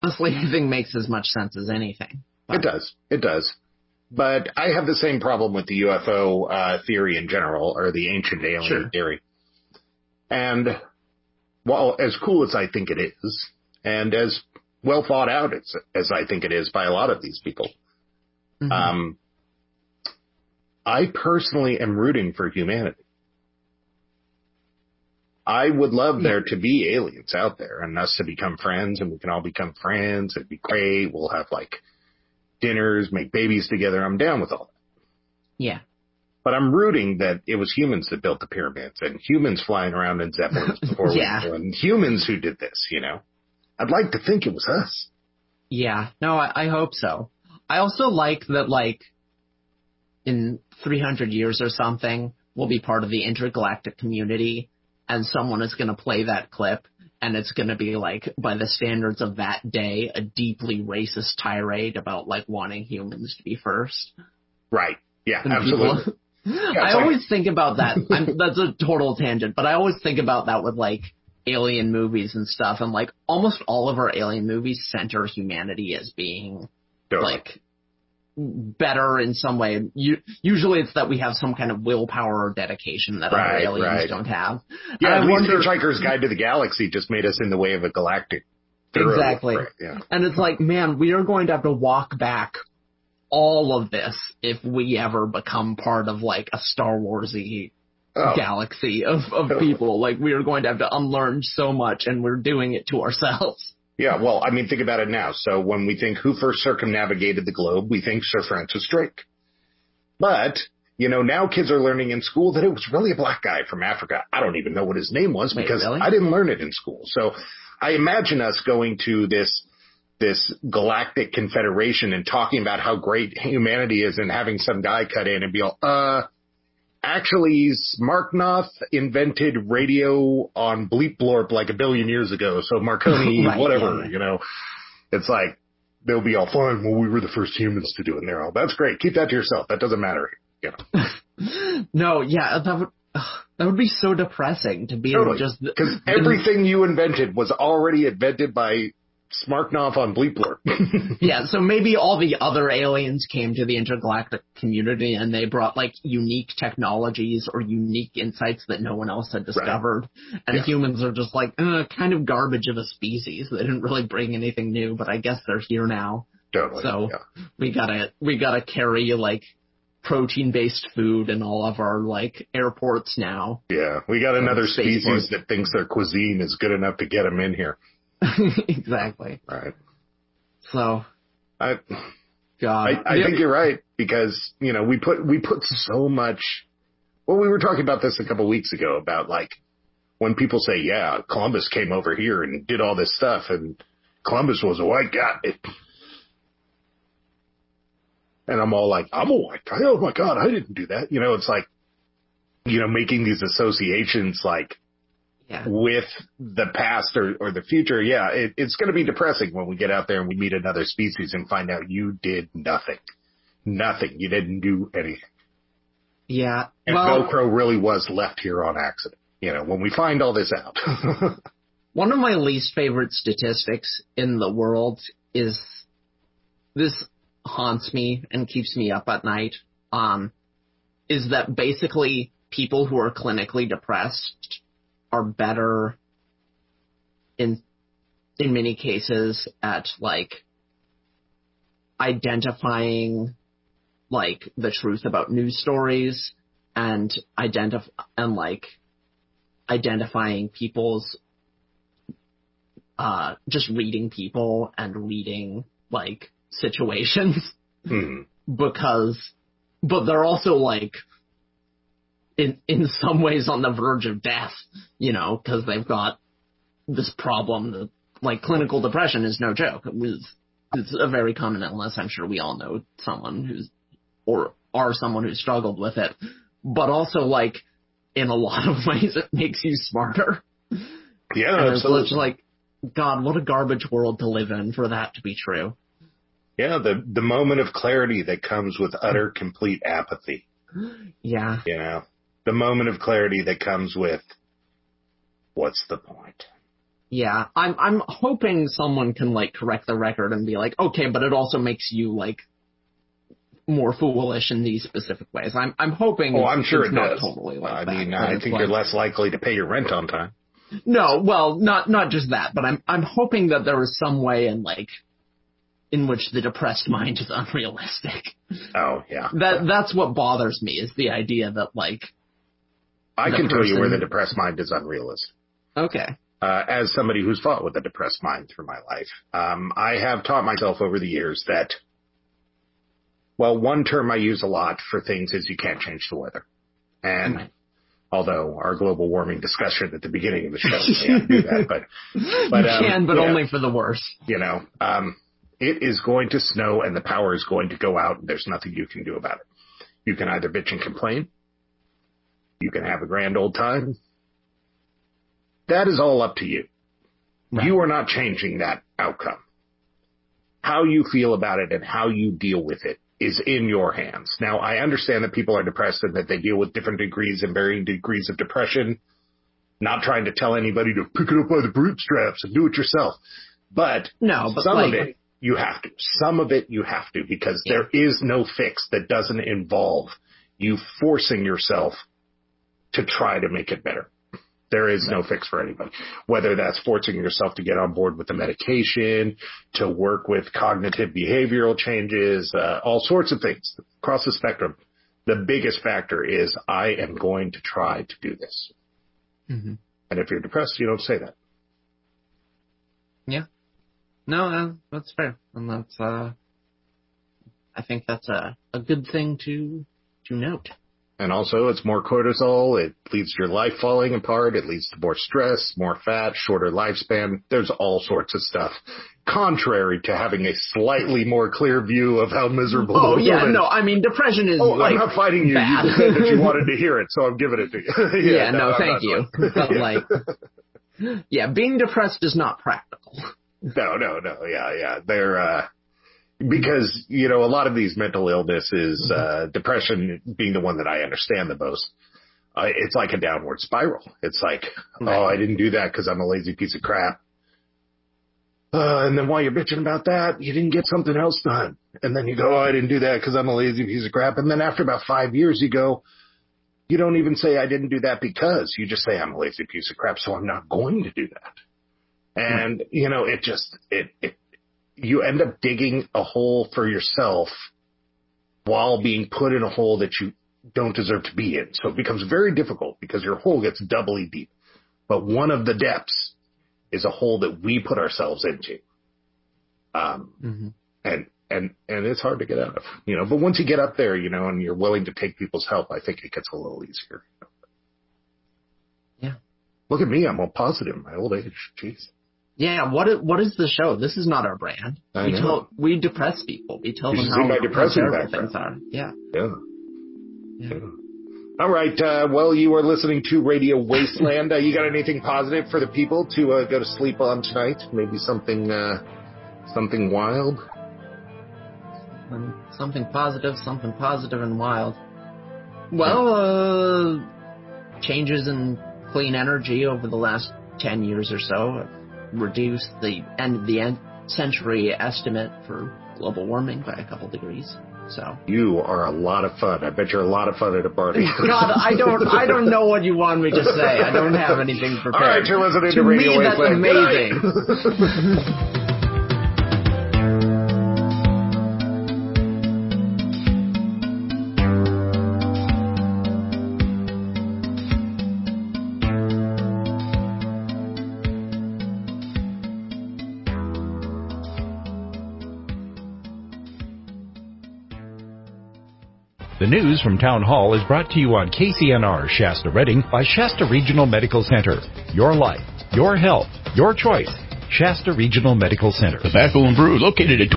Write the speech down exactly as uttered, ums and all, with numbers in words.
honestly, I think makes as much sense as anything. But. It does. It does. But I have the same problem with the U F O uh, theory in general, or the ancient alien sure. theory. And while as cool as I think it is, and as well thought out as, as I think it is by a lot of these people, mm-hmm. um, I personally am rooting for humanity. I would love yeah. there to be aliens out there and us to become friends, and we can all become friends. It'd be great. We'll have like dinners, make babies together. I'm down with all that. Yeah. But I'm rooting that it was humans that built the pyramids and humans flying around in zeppelins before yeah. we and humans who did this, you know. I'd like to think it was us. Yeah. No, I, I hope so. I also like that, like, in three hundred years or something, we'll be part of the intergalactic community, and someone is going to play that clip, and it's going to be, like, by the standards of that day, a deeply racist tirade about, like, wanting humans to be first. Right. Yeah, and absolutely. People, yeah, I always like... think about that. I'm, that's a total tangent, but I always think about that with, like, alien movies and stuff, and, like, almost all of our alien movies center humanity as being, totally. like, better in some way. You, usually it's that we have some kind of willpower or dedication that right, other aliens right. don't have. Yeah, at least Hitchhiker's Guide to the Galaxy just made us in the way of a galactic. Exactly. Right, yeah. And it's like, man, we are going to have to walk back all of this if we ever become part of, like, a Star Wars-y oh. galaxy of, of oh. people. Like, we are going to have to unlearn so much, and we're doing it to ourselves. Yeah, well, I mean, think about it now. So when we think who first circumnavigated the globe, we think Sir Francis Drake. But, you know, now kids are learning in school that it was really a black guy from Africa. I don't even know what his name was Wait, because really? I didn't learn it in school. So I imagine us going to this this galactic confederation and talking about how great humanity is and having some guy cut in and be all, uh, actually, Smarknoth invented radio on Bleep Blorp like a billion years ago, so Marconi, right, whatever, yeah, yeah. you know. It's like, they'll be all fine, well, we were the first humans to do it, and they're all, that's great, keep that to yourself, that doesn't matter, you know. No, yeah, that would, ugh, that would be so depressing to be totally. just... Because everything you invented was already invented by Smarknoff on Bleep Blurp. Yeah, so maybe all the other aliens came to the intergalactic community and they brought, like, unique technologies or unique insights that no one else had discovered. Right. And yeah. humans are just like, uh, kind of garbage of a species. They didn't really bring anything new, but I guess they're here now. Totally. So yeah. we gotta, we gotta carry, like, protein-based food in all of our, like, airports now. Yeah, we got another species that thinks their cuisine is good enough to get them in here. Exactly. Right. So, I, God, I, I think you're right because you know we put we put so much. Well, we were talking about this a couple weeks ago about like when people say, "Yeah, Columbus came over here and did all this stuff," and Columbus was a white guy, and I'm all like, "I'm a white guy. Oh my God, I didn't do that." You know, it's like you know making these associations like. Yeah. With the past or, or the future, yeah, it, it's going to be depressing when we get out there and we meet another species and find out you did nothing. Nothing. You didn't do anything. Yeah. And well, Velcro really was left here on accident, you know, when we find all this out. One of my least favorite statistics in the world is, this haunts me and keeps me up at night, um, is that basically people who are clinically depressed are better in in many cases at like identifying like the truth about news stories and identif and like identifying people's uh just reading people and reading like situations hmm. because but they're also like in in some ways on the verge of death, you know, because they've got this problem that, like, clinical depression is no joke. It was, it's a very common illness. I'm sure we all know someone who's, or are someone who struggled with it. But also, like, in a lot of ways, it makes you smarter. Yeah, and absolutely. It's like, God, what a garbage world to live in for that to be true. Yeah, the the moment of clarity that comes with utter, complete apathy. Yeah. You know? The moment of clarity that comes with, what's the point? Yeah, I'm I'm hoping someone can like correct the record and be like, okay, but it also makes you like more foolish in these specific ways. I'm I'm hoping. Oh, I'm it's, sure it's it not does. totally like I that. mean, but I it's think like- you're less likely to pay your rent on time. No, well, not not just that, but I'm I'm hoping that there is some way in like in which the depressed mind is unrealistic. Oh yeah, That yeah. that's what bothers me is the idea that like I the can tell you where the person- depressed mind is unrealistic. okay. Uh, as somebody who's fought with a depressed mind through my life, um, I have taught myself over the years that, well, one term I use a lot for things is you can't change the weather. And Right. although our global warming discussion at the beginning of the show, can't do that, but, but you um, can, but yeah, only for the worse. you know, um, it is going to snow and the power is going to go out and there's nothing you can do about it. You can either bitch and complain. You can have a grand old time. That is all up to you. Right. You are not changing that outcome. How you feel about it and how you deal with it is in your hands. Now, I understand that people are depressed and that they deal with different degrees and varying degrees of depression. Not trying to tell anybody to pick it up by the bootstraps and do it yourself. But, No, but some like, of it you have to. Some of it you have to because Yeah. there is no fix that doesn't involve you forcing yourself to try to make it better. There is no fix for anybody, whether that's forcing yourself to get on board with the medication, to work with cognitive behavioral changes, uh, all sorts of things across the spectrum. The biggest factor is I am going to try to do this. Mm-hmm. And if you're depressed, you don't say that. Yeah. No, uh, that's fair. And that's, uh, I think that's a, a good thing to, to note. And also, it's more cortisol. It leads to your life falling apart. It leads to more stress, more fat, shorter lifespan. There's all sorts of stuff. Contrary to having a slightly more clear view of how miserable Oh, the yeah, world is. no, I mean, depression is, Oh, like, I'm not fighting you. bad. You just said that you wanted to hear it, so I'm giving it to you. yeah, yeah, no, I'm thank not you. fighting. But, Yeah. like, yeah, being depressed is not practical. No, no, no. Yeah, yeah. They're, uh, because, you know, a lot of these mental illnesses, uh, depression being the one that I understand the most, uh, it's like a downward spiral. It's like, Right. oh, I didn't do that because I'm a lazy piece of crap. Uh, and then while you're bitching about that, you didn't get something else done. And then you go, oh, I didn't do that because I'm a lazy piece of crap. And then after about five years, you go, you don't even say I didn't do that because. You just say I'm a lazy piece of crap, so I'm not going to do that. And, right. you know, it just, it, it, you end up digging a hole for yourself while being put in a hole that you don't deserve to be in. So it becomes very difficult because your hole gets doubly deep. But one of the depths is a hole that we put ourselves into. Um, mm-hmm. and, and, and it's hard to get out of, you know, but once you get up there, you know, and you're willing to take people's help, I think it gets a little easier. Yeah. Look at me. I'm all positive in my old age. Jeez. Yeah, what is, what is the show? This is not our brand. I we know. Tell, we depress people. We tell you them see how, my how depressing terrible background. things are. Yeah. Yeah. Yeah. yeah. All right. Uh, well, you are listening to Radio Wasteland. Uh, you got anything positive for the people to uh, go to sleep on tonight? Maybe something, uh, something wild? Um, something positive, something positive and wild. Well, uh, changes in clean energy over the last ten years or so have reduced the end of the end century estimate for global warming by a couple degrees. So you are a lot of fun. I bet you're a lot of fun at a party. God, I don't, I don't know what you want me to say. I don't have anything prepared. All right, you're listening to, to Radio me, Wasteland. that's amazing. The news from Town Hall is brought to you on K C N R Shasta Redding by Shasta Regional Medical Center. Your life, your health, your choice. Shasta Regional Medical Center. Tobacco and Brew, located at